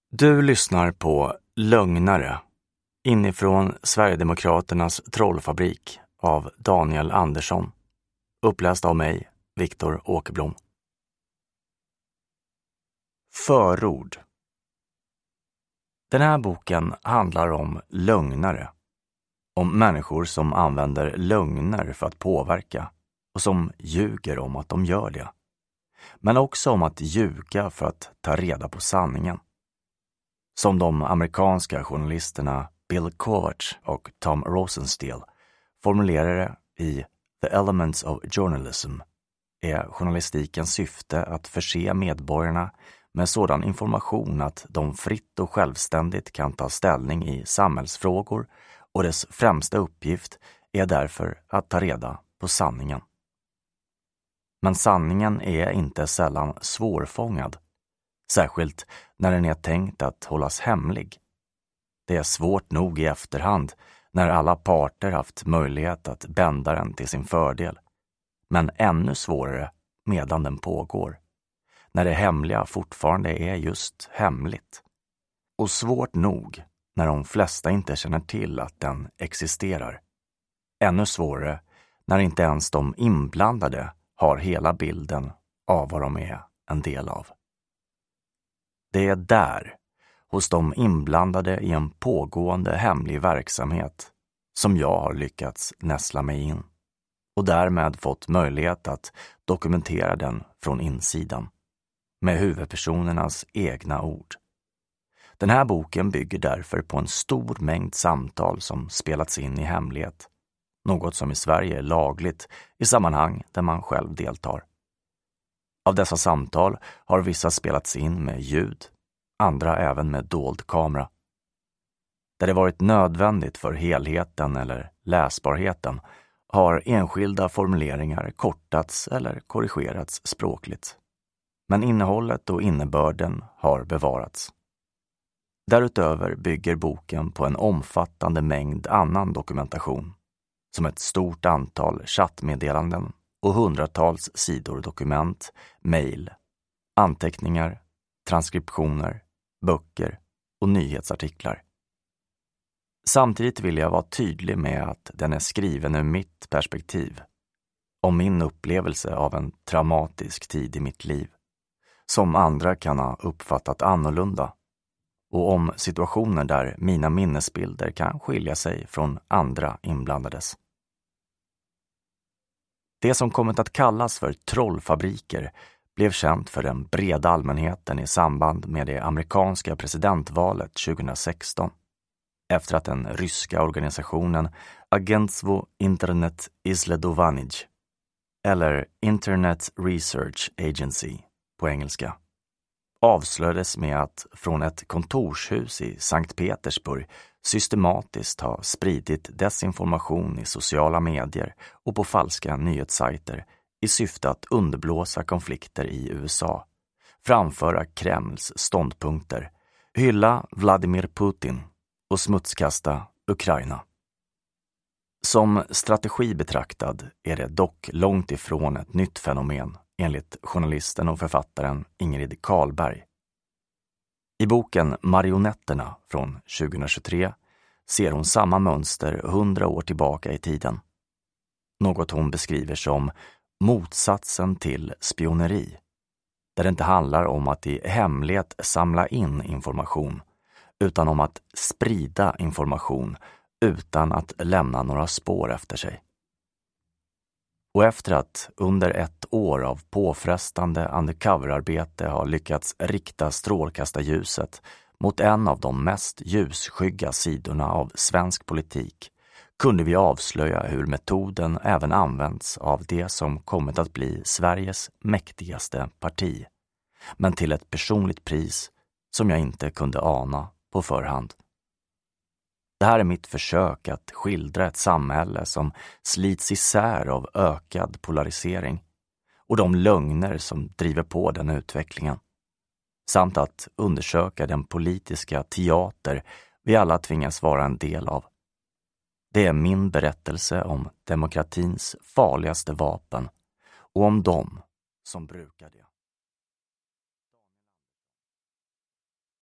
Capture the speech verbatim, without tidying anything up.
Du lyssnar på Lögnare inifrån Sverigedemokraternas trollfabrik av Daniel Andersson. Uppläst av mig, Viktor Åkerblom. Förord. Den här boken handlar om lögnare. Om människor som använder lögner för att påverka och som ljuger om att de gör det. Men också om att ljuga för att ta reda på sanningen. Som de amerikanska journalisterna Bill Kovacs och Tom Rosenstiel formulerar det i The Elements of Journalism, är journalistikens syfte att förse medborgarna med sådan information att de fritt och självständigt kan ta ställning i samhällsfrågor, och dess främsta uppgift är därför att ta reda på sanningen. Men sanningen är inte sällan svårfångad, särskilt när den är tänkt att hållas hemlig. Det är svårt nog i efterhand när alla parter haft möjlighet att bända den till sin fördel, men ännu svårare medan den pågår, när det hemliga fortfarande är just hemligt. Och svårt nog när de flesta inte känner till att den existerar. Ännu svårare när inte ens de inblandade har hela bilden av vad de är en del av. Det är där, hos de inblandade i en pågående hemlig verksamhet, som jag har lyckats näsla mig in och därmed fått möjlighet att dokumentera den från insidan, med huvudpersonernas egna ord. Den här boken bygger därför på en stor mängd samtal som spelats in i hemlighet, något som i Sverige är lagligt i sammanhang där man själv deltar. Av dessa samtal har vissa spelats in med ljud, andra även med dold kamera. Där det varit nödvändigt för helheten eller läsbarheten har enskilda formuleringar kortats eller korrigerats språkligt. Men innehållet och innebörden har bevarats. Därutöver bygger boken på en omfattande mängd annan dokumentation, som ett stort antal chattmeddelanden och hundratals sidor dokument, mejl, anteckningar, transkriptioner, böcker och nyhetsartiklar. Samtidigt vill jag vara tydlig med att den är skriven ur mitt perspektiv, om min upplevelse av en traumatisk tid i mitt liv, som andra kan ha uppfattat annorlunda, och om situationer där mina minnesbilder kan skilja sig från andra inblandades. Det som kommit att kallas för trollfabriker blev känt för den breda allmänheten i samband med det amerikanska presidentvalet tjugohundrasexton, efter att den ryska organisationen Agentstvo Internet Isledovanij, eller Internet Research Agency på engelska, avslöjades med att från ett kontorshus i Sankt Petersburg systematiskt ha spridit desinformation i sociala medier och på falska nyhetssajter i syfte att underblåsa konflikter i U S A, framföra Kremls ståndpunkter, hylla Vladimir Putin och smutskasta Ukraina. Som strategi betraktad är det dock långt ifrån ett nytt fenomen, enligt journalisten och författaren Ingrid Karlberg. I boken Marionetterna från tjugohundratjugotre ser hon samma mönster hundra år tillbaka i tiden. Något hon beskriver som motsatsen till spioneri, där det inte handlar om att i hemlighet samla in information, utan om att sprida information utan att lämna några spår efter sig. Och efter att under ett år av påfrestande undercoverarbete har lyckats rikta strålkastarljuset mot en av de mest ljusskygga sidorna av svensk politik, kunde vi avslöja hur metoden även används av det som kommit att bli Sveriges mäktigaste parti, men till ett personligt pris som jag inte kunde ana på förhand. Det här är mitt försök att skildra ett samhälle som slits isär av ökad polarisering och de lögner som driver på den utvecklingen, samt att undersöka den politiska teater vi alla tvingas vara en del av. Det är min berättelse om demokratins farligaste vapen och om dem som brukar det.